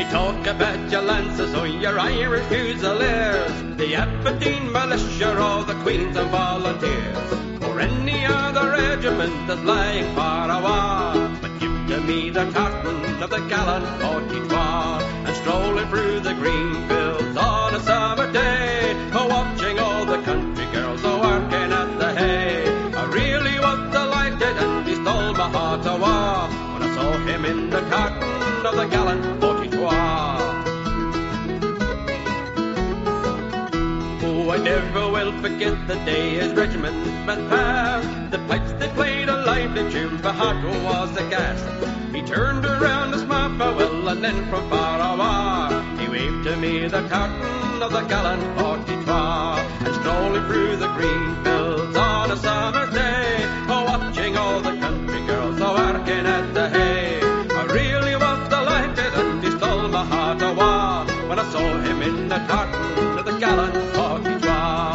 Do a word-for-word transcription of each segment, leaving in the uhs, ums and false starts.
talk about your Lancers or your Irish Fusiliers, the Aberdeen Militia or the Queens and Volunteers, or any other regiment that's lying far away. But give to me the tartan of the gallant forty-trois, and strolling through the green fields on a summer day, oh, watching all the country girls oh, working at the hay. I really was delighted and he stole my heart away when I saw him in the tartan of the gallant forty-trois. Oh, I never will forget the day his regiment went past. The pipes they played a lively tune, for Harco was aghast. He turned around to smile farewell, and then from far away he waved to me the tartan of the gallant forty-trois, and strolling through the green fields on a summer's day, oh, watching all the country girls oh, working at the hay. I really was delighted and he stole my heart away when I saw him in the tartan of the gallant forty-trois.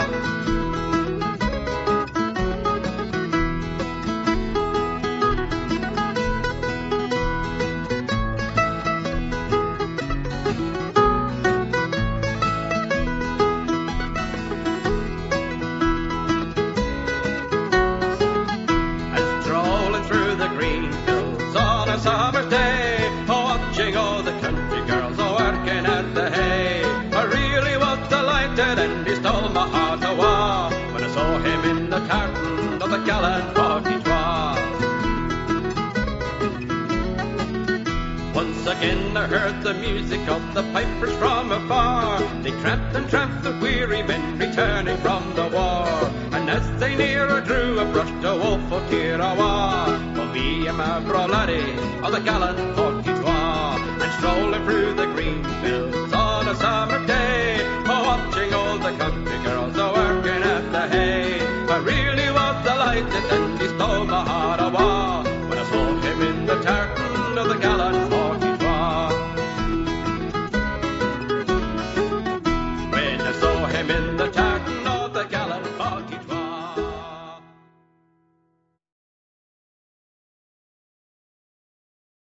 Summer's day, oh, watching all the country girls oh, working at the hay. I really was delighted and he stole my heart away when I saw him in the tartan of the gallant forty-trois. Once again I heard the music of the pipers from afar. They tramped and tramped the weary men returning from the war, and as they nearer drew I brushed a woeful tear away for me and my bro laddie of the gallant forty-trois, and strolling through the green fields on a summer day, oh, watching all the country girls oh, working at the hay. I really was delighted and he stole my heart away when I saw him in the tartan of the gallant forty-trois. When I saw him in the tartan